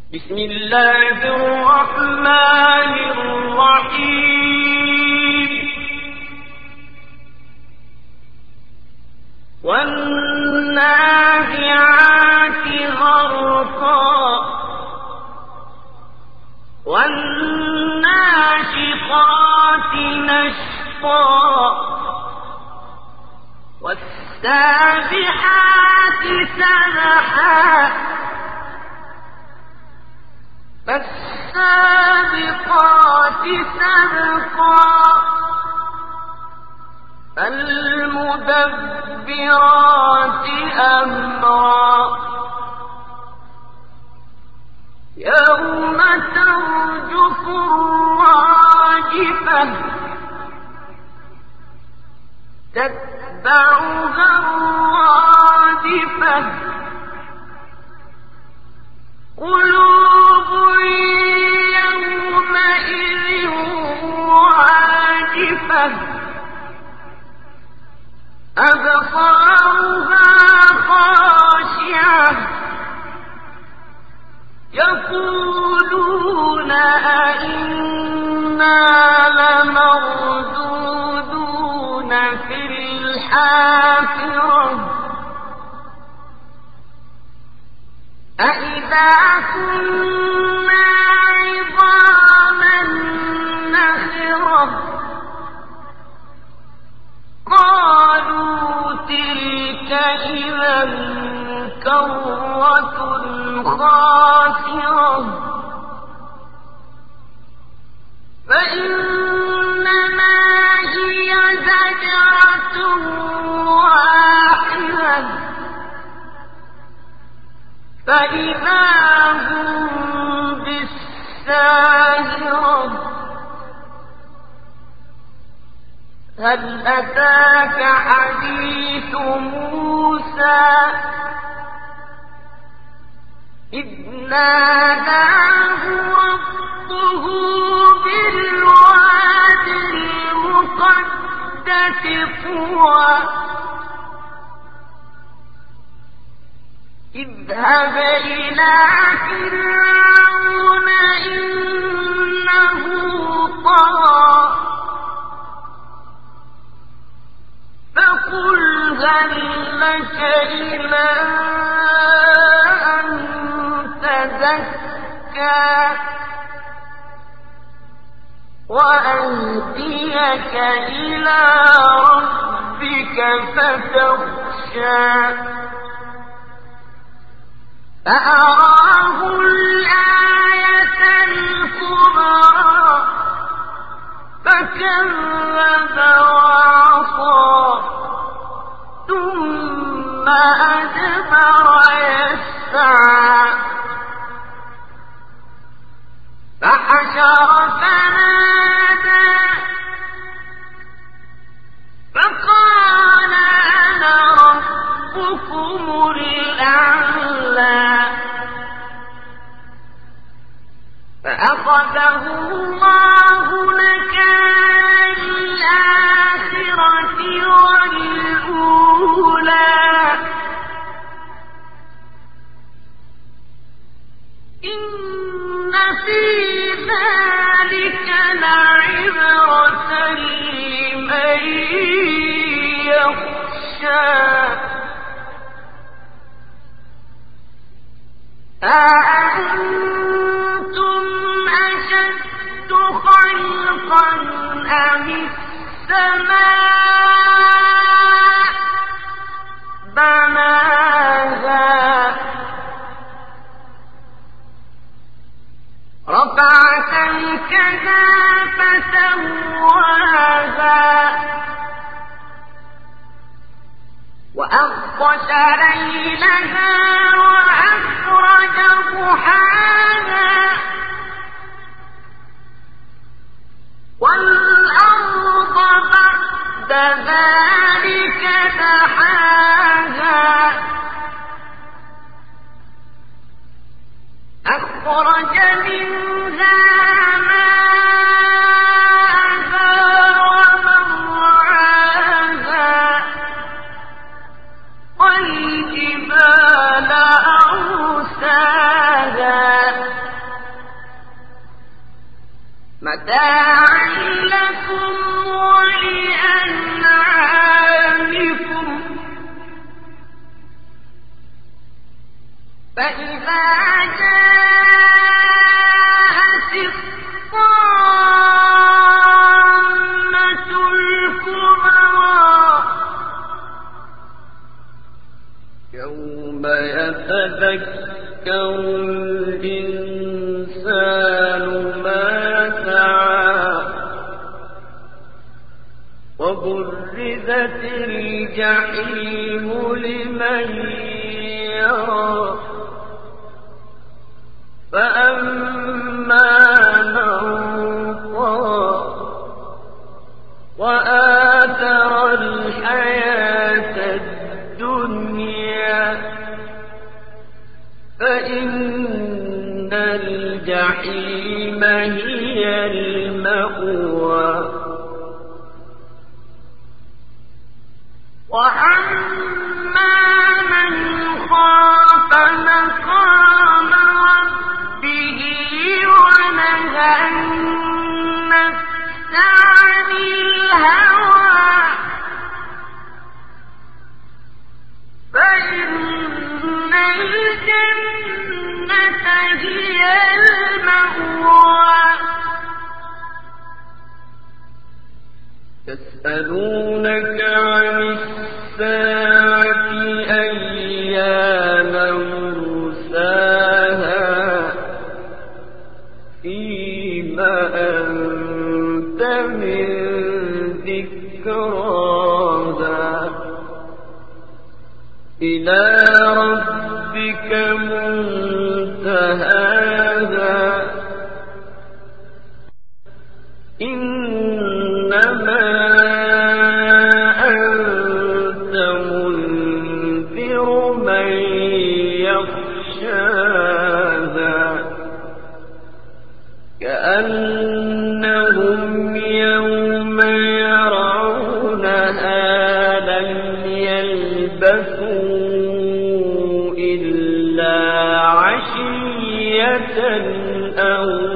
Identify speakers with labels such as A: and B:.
A: بسم الله الرحمن الرحيم والنازعات غرقا والناشطات نشطا والسابحات سبحا فالسابقات سبقا فالمدبرات أمرا يوم ترجف الراجفة تتبعها الرادفة قلوب يومئذ واجفة أبصارها خاشعة يقولون أئنا لمردودون في الحافرة أإذا كنا عظاما نخرة قالوا تلك إذا كرة خاسرة فإنما هي زجرة واحدة فإذا هم بالساهرة هل أتاك حديث موسى إذ ناداه ربه بالواد المقدس طوى اذهب إلى فرعون إنه طغى فقل هل لك إلى أن تزكى وأهديك إلى ربك فتخشى فأراه الآية الكبرى فكذب وعصى ثم أدبر يسعى فحشر فنادى فقال أنا ربكم الأعلى فأخذه الله نكال الآخرة والأولى إن في ذلك لعبرة لمن يخشى أأنتم أشد خلقا أم السماء بناها رفع سمكها فسواها وأغطش ليلها وأخرج ضحاها والأرض بعد ذلك دحاها أخرج منها ماءها ومرعاها والجبال أرساها متاعا لكم ولأنعامكم فإذا جاءت الطامة الكبرى
B: يوم يتذكر الإنسان ما سعى وبرزت الجحيم لمن يرى فأما من طغى وآثر الحياة الدنيا فإن الجحيم هي المأوى
A: وأما من خاف مقام ربه ونهى النفس عن الهوى فإن الجنة هي المأوى
B: يسألونك عن الساعة أيان مرساها فيما أنت من ذكراها إلى ربك منتهاها إنما أنت منذر من يخشاها كأنهم يوم يرونها لم يلبثوا إلا عشية أو